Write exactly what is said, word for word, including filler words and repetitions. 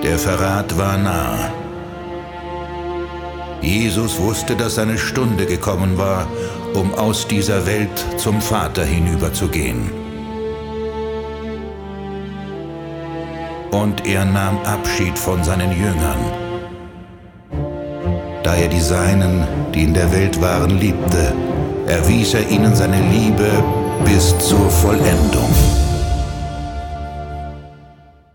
Der Verrat war nah. Jesus wusste, dass seine Stunde gekommen war, um aus dieser Welt zum Vater hinüberzugehen. Und er nahm Abschied von seinen Jüngern, da er die Seinen, die in der Welt waren, liebte, erwies er ihnen seine Liebe bis zur Vollendung.